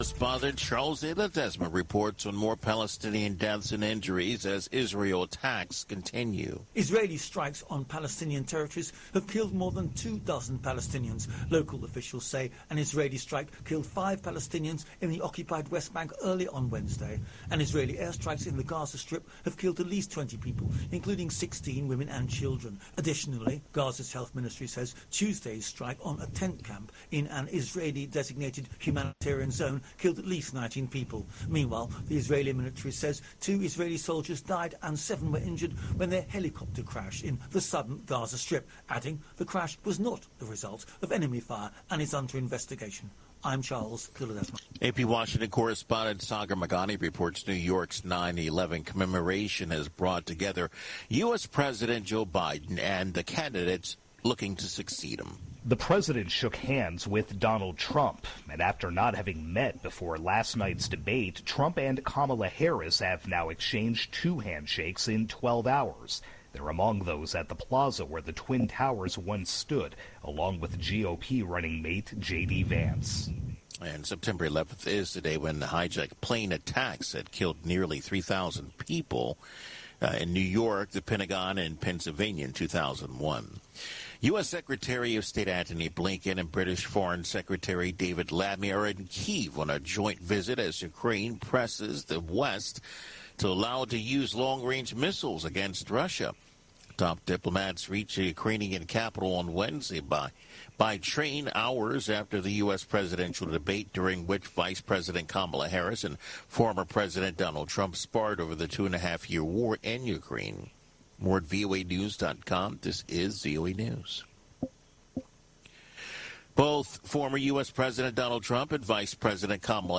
Correspondent Charles A. Ledesma reports on more Palestinian deaths and injuries as Israel attacks continue. Israeli strikes on Palestinian territories have killed more than 24 Palestinians. Local officials say an Israeli strike killed 5 Palestinians in the occupied West Bank early on Wednesday. And Israeli airstrikes in the Gaza Strip have killed at least 20 people, including 16 women and children. Additionally, Gaza's health ministry says Tuesday's strike on a tent camp in an Israeli-designated humanitarian zone killed at least 19 people. Meanwhile, the Israeli military says 2 Israeli soldiers died and 7 were injured when their helicopter crashed in the southern Gaza Strip, adding the crash was not the result of enemy fire and is under investigation. I'm Charles Ledesma. AP Washington correspondent Sagar Magani reports New York's 9/11 commemoration has brought together U.S. President Joe Biden and the candidates looking to succeed him. The president shook hands with Donald Trump, and after not having met before last night's debate, Trump and Kamala Harris have now exchanged 2 handshakes in 12 hours. They're among those at the plaza where the Twin Towers once stood, along with GOP running mate J.D. Vance. And September 11th is the day when the hijacked plane attacks had killed nearly 3,000 people in New York, the Pentagon, and Pennsylvania in 2001. U.S. Secretary of State Antony Blinken and British Foreign Secretary David Lammy are in Kyiv on a joint visit as Ukraine presses the West to allow it to use long-range missiles against Russia. Top diplomats reached the Ukrainian capital on Wednesday by train hours after the U.S. presidential debate, during which Vice President Kamala Harris and former President Donald Trump sparred over the 2.5-year war in Ukraine. More at voanews.com. This is VOA News. Both former U.S. President Donald Trump and Vice President Kamala